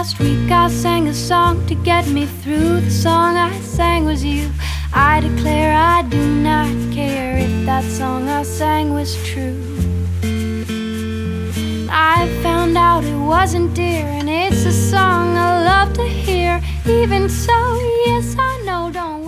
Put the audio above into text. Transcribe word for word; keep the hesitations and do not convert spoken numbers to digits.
last week I sang a song to get me through. The song I sang was you. I declare I do not care if that song I sang was true. I found out it wasn't, dear, and it's a song I love to hear. Even so, yes, I know, don't